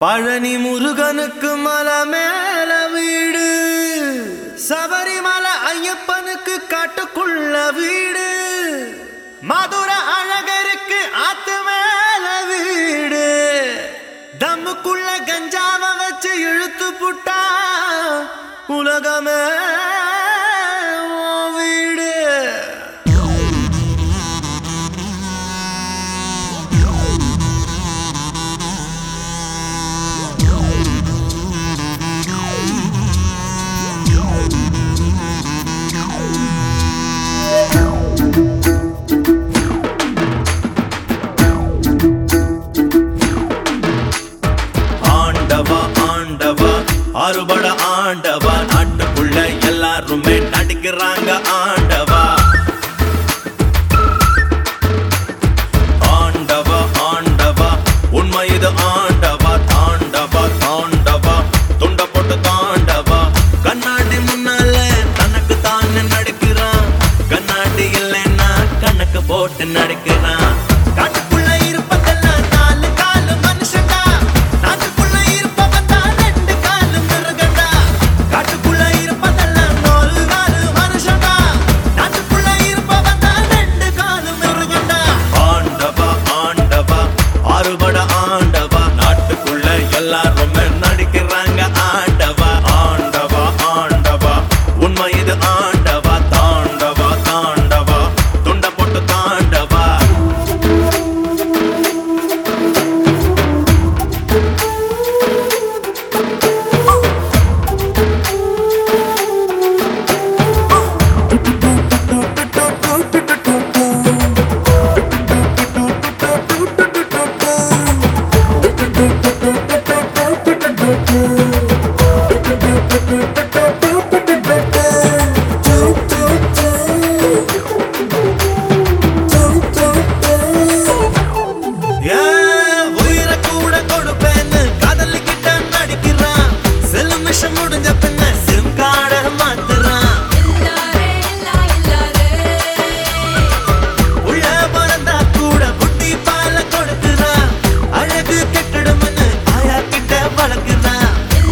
பழனி முருகனுக்கு மலை மேல வீடு, சபரிமலை ஐயப்பனுக்கு காட்டுக்குள்ள வீடு, மதுரை அழகருக்கு ஆத்து மேல வீடு, தம்முக்குள்ள கஞ்சாவ வச்சு இழுத்து புட்டா உலகமே வீடு. ஆறுபட ஆண்டவா, நாட்டுக்குள்ள எல்லாருமே நடிக்கிறாங்க ஆண்டவா. ஆண்டவா ஆண்டவா உண்மை இது ஆண்டவா. தாண்டவா தாண்டவா துண்ட போட்டு தாண்டவா. கண்ணாடி முன்னால தனக்கு தானே நடிக்கிறான், கண்ணாடி இல்லைன்னா கணக்கு போட்டு நடிக்கிறான். காட்டுக்குள்ள இருப்பதெல்லாம் நாலு காலு மனுஷன்டா, நாட்டுக்குள்ள இருப்பவன் தான் ரெண்டு காலு மிருகண்டா. காட்டுக்குள்ள இருப்பதெல்லாம் நாலு காலு மனுஷன்டா, நாட்டுக்குள்ள இருப்பவன் தான் ரெண்டு காலு மிருகண்டா. ஆண்டவா ஆண்டவா ஆறுபட ஆண்டவா, நாட்டுக்குள்ள எல்லாருமே நடிக்கிறாங்க ஆண்டவா. ஆண்டவா ஆண்டவா உண்மை இது ஆண்டவா. தாண்டவா தாண்டவா துண்ட போட்டு தாண்டவா. உயிரை கூட கொடுப்பேன்னு காதலிக்கிட்ட நடிக்கிறான், செல்லு மிஷம் முடிஞ்ச பின்ன சிம் கார்டை மாத்துறான். உள்ள பிறந்தா கூட புட்டி பால கொடுக்குறான், அழகு கெட்டிடும்னு ஆயா கிட்ட வளர்க்குறான்.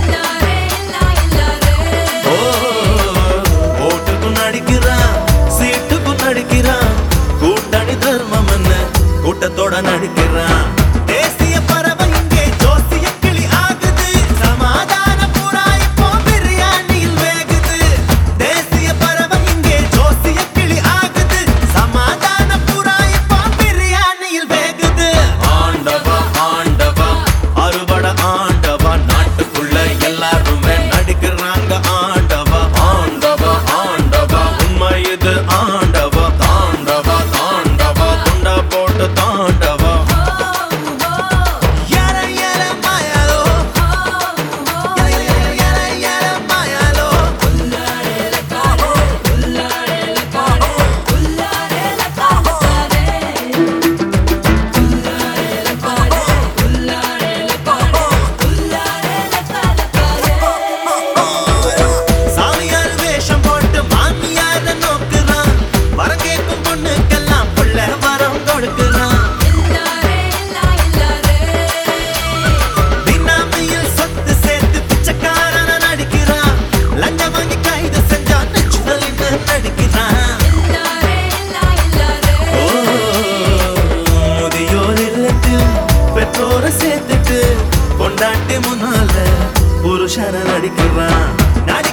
ஓட்டுக்கும் நடிக்கிறான், சீட்டுக்கும் நடிக்கிறான், கூட்டணி தர்மம்னு கூட்டத்தோட நடிக்கிறான். தேசிய பறவை இங்கே ஜோசிய கிளி ஆகுது, சமாதான புறா இப்போ பிரியாணியில் வேகுது. தேசிய பறவை இங்கே ஜோசிய கிளி ஆகுது, சமாதான புறா இப்போ பிரியாணியில் வேகுது. ஆண்டவா ஆண்டவா அறுபட ஆண்டவா, நாட்டுக்குள்ள எல்லாருமே நடிக்கிறாங்க ஆண்டவா. ஆண்டவா ஆண்டவா உண்மை இது ஆண்டவா. தாண்டவா தாண்டவா துண்ட போட்டு தாண்டவா. சாமியார் வேஷம் போட்டு மாமியார நோக்குறான், வரம் கேட்கும் பொண்ணுக்கெல்லாம் புள்ள வரம் கொடுக்குறான். பினாமியில் சொத்து சேர்த்து பிச்சைக்காரன நடிக்கிறான், லஞ்சம் வாங்கி கைது செஞ்சா நச்சுதலின்னு நடிக்கிறான். முதியோர் இல்லத்தில் பெற்றோரை சேர்த்துட்டு பொண்டாட்டி முன்னால புருஷன நடிக்கிறான்.